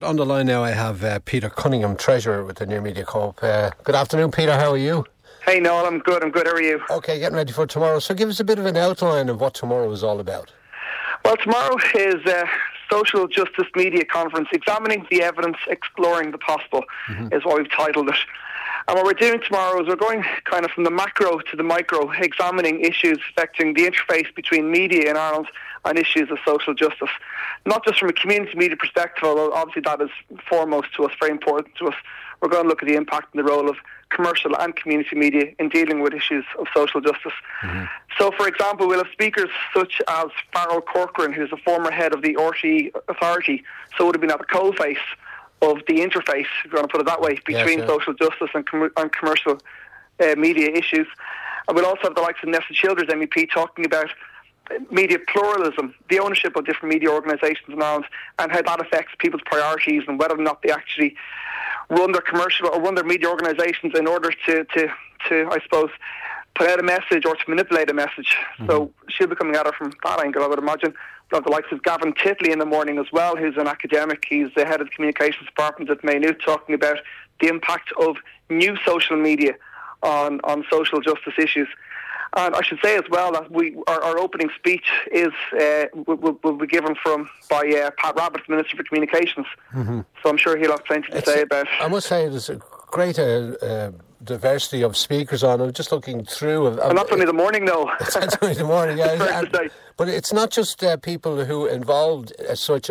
On the line now I have Peter Cunningham, Treasurer with the Near Media Co-op. Good afternoon, Peter. How are you? Hey, Noel. I'm good. How are you? Okay, getting ready for tomorrow. So give us a bit of an outline of what tomorrow is all about. Well, tomorrow is a Social Justice Media Conference, examining the evidence, exploring the possible, is what we've titled it. And what we're doing tomorrow is we're going kind of from the macro to the micro, examining issues affecting the interface between media in Ireland and issues of social justice. Not just from a community media perspective, although obviously that is foremost to us, very important to us. We're going to look at the impact and the role of commercial and community media in dealing with issues of social justice. So, for example, we'll have speakers such as Farrell Corcoran, who's the former head of the RTE Authority, so would have been at the coalface of the interface, if you want to put it that way, between social justice and commercial media issues. And we'll also have the likes of Nessa Childers, MEP, talking about media pluralism, the ownership of different media organisations in Ireland, and how that affects people's priorities and whether or not they actually run their commercial or run their media organisations in order to I suppose, put out a message or to manipulate a message. So she'll be coming at it from that angle, I would imagine. We'll have the likes of Gavin Titley in the morning as well, who's an academic. He's the head of the communications department at Maynooth, talking about the impact of new social media on social justice issues. And I should say as well that our opening speech is will be given by Pat Rabbitte, Minister for Communications. So I'm sure he'll have plenty to say about it. I must say there's a great diversity of speakers on. I'm just looking through. And that's only the morning, though. It's only the morning, yeah. But it's not just people who involved as such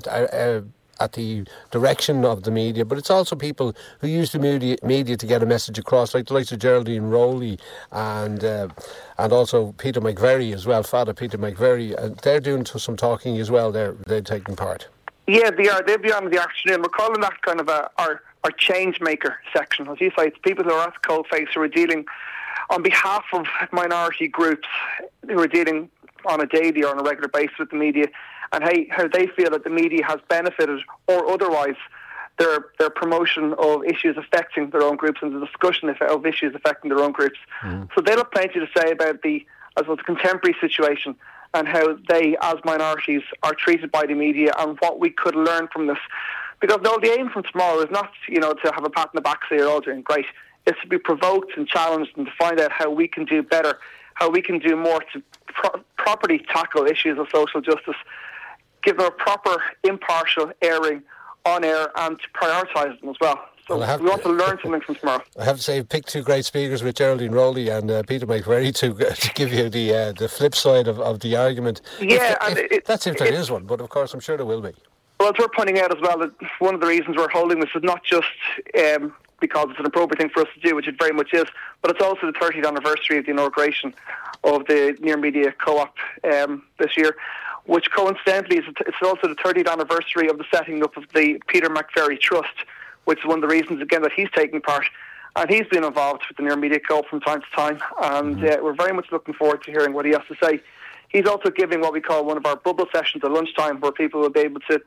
at the direction of the media, but it's also people who use the media to get a message across, like the likes of Geraldine Rowley and also Peter McVerry as well, Father Peter McVerry. They're doing some talking as well. They're taking part. Yeah, they are. They'll be on the afternoon. We're calling that kind of our change maker section. As you say, it's people who are at the coalface who are dealing on behalf of minority groups who are dealing on a daily or on a regular basis with the media, and how they feel that the media has benefited or otherwise their promotion of issues affecting their own groups and the discussion of issues affecting their own groups. So they'll have plenty to say about the contemporary situation and how they, as minorities, are treated by the media and what we could learn from this. Because the aim from tomorrow is not, to have a pat on the back, say you're all doing great. It's to be provoked and challenged and to find out how we can do better, how we can do more to properly tackle issues of social justice, give them a proper, impartial airing on air and to prioritise them as well. So we want to learn something from tomorrow. I have to say, you've picked two great speakers with Geraldine Rowley and Peter McVerry to give you the flip side of the argument. Yeah, if there is one, but of course I'm sure there will be. Well, as we're pointing out as well, that one of the reasons we're holding this is not just because it's an appropriate thing for us to do, which it very much is, but it's also the 30th anniversary of the inauguration of the Near Media Co-op this year, which coincidentally it's also the 30th anniversary of the setting up of the Peter McVerry Trust, which is one of the reasons, again, that he's taking part. And he's been involved with the Near Media Co-op from time to time, and we're very much looking forward to hearing what he has to say. He's also giving what we call one of our bubble sessions at lunchtime, where people will be able to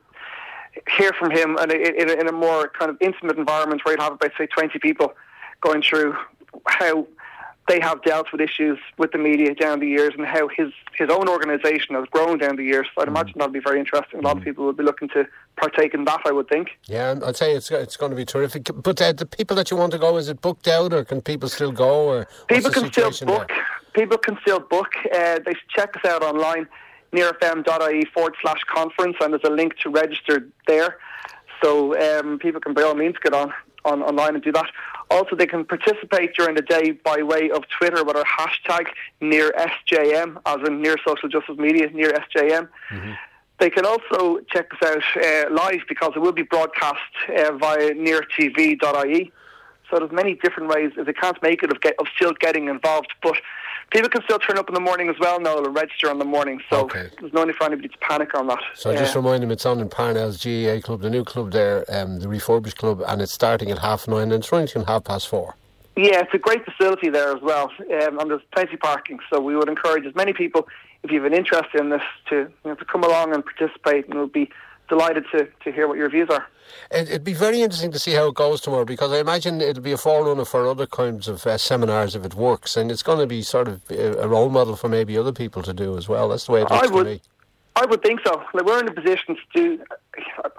hear from him and in a more kind of intimate environment where you'll have about, say, 20 people going through how they have dealt with issues with the media down the years and how his own organisation has grown down the years. So I'd imagine that'll be very interesting. A lot of people will be looking to partake in that, I would think. Yeah, I'd say it's going to be terrific. But the people that you want to go, is it booked out or can people still go? Or people can still book. There? People can still book. They should check us out online, nearfm.ie/conference, and there's a link to register there. So people can by all means get online and do that. Also, they can participate during the day by way of Twitter with our hashtag NearSJM, as in Near Social Justice Media, NearSJM. They can also check us out live, because it will be broadcast via neartv.ie. So there's many different ways, if they can't make it, of still getting involved. But people can still turn up in the morning as well, Noel, and register on the morning. So there's no need for anybody to panic on that. So just remind them, it's on in Parnell's GAA Club, the new club there, the refurbished club, and it's starting at 9:30 and it's running till 4:30. Yeah, it's a great facility there as well, and there's plenty of parking. So we would encourage as many people, if you have an interest in this, to come along and participate, and we'll be delighted to hear what your views are. It'd be very interesting to see how it goes tomorrow, because I imagine it'll be a forerunner for other kinds of seminars if it works, and it's going to be sort of a role model for maybe other people to do as well. That's the way it looks to me. I would think so. Like, we're in a position to do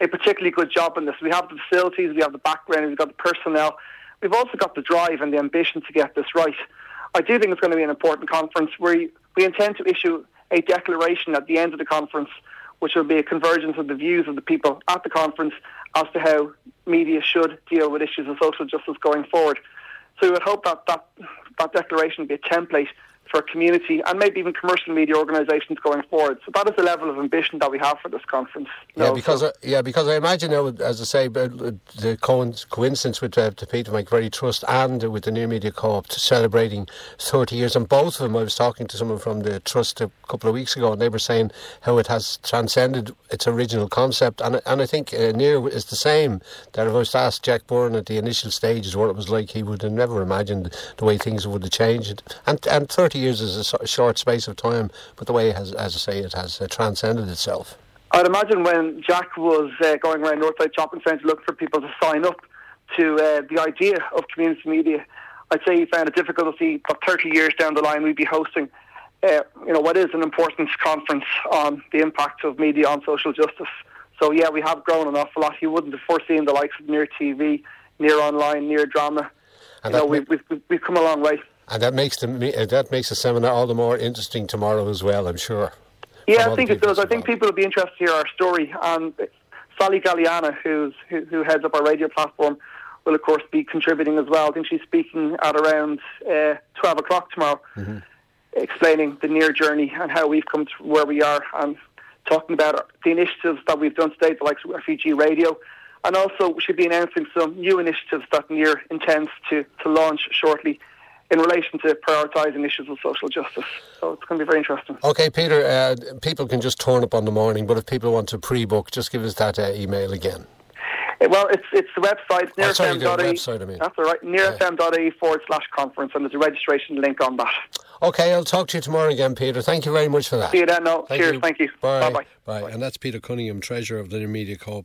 a particularly good job in this. We have the facilities, we have the background, we've got the personnel. We've also got the drive and the ambition to get this right. I do think it's going to be an important conference where we intend to issue a declaration at the end of the conference, which will be a convergence of the views of the people at the conference as to how media should deal with issues of social justice going forward. So we would hope that declaration will be a template for community and maybe even commercial media organisations going forward. So that is the level of ambition that we have for this conference. Because I imagine now, as I say, the coincidence with the Peter McVerry Trust and with the New Media Co-op celebrating 30 years, and both of them, I was talking to someone from the Trust a couple of weeks ago, and they were saying how it has transcended its original concept, and I think Near is the same. That if I was to ask Jack Byrne at the initial stages what it was like, he would have never imagined the way things would have changed. And 30 years is a short space of time, but the way it has, as I say, it has transcended itself. I'd imagine when Jack was going around Northside Shopping Centre looking for people to sign up to the idea of community media, I'd say he found it difficult to see that 30 years down the line we'd be hosting what is an important conference on the impact of media on social justice. So yeah, we have grown an awful lot. He wouldn't have foreseen the likes of Near TV, Near Online, Near Drama. And we've come a long way. And that makes the seminar all the more interesting tomorrow as well, I'm sure. Yeah, I think it does. I think people will be interested to hear our story. And Sally Galliana, who heads up our radio platform, will of course be contributing as well. I think she's speaking at around 12 o'clock tomorrow, explaining the Near journey and how we've come to where we are, and talking about the initiatives that we've done today, like Refugee Radio. And also she'll be announcing some new initiatives that Near intends to launch shortly in relation to prioritising issues of social justice. So it's going to be very interesting. OK, Peter, people can just turn up on the morning, but if people want to pre-book, just give us that email again. Well, it's the website, nearfm.ie. That's all right, nearfm.ie/conference, and there's a registration link on that. OK, I'll talk to you tomorrow again, Peter. Thank you very much for that. See you then. Cheers, thank you. Bye. Bye-bye. Bye. And that's Peter Cunningham, Treasurer of the New Media Co-op.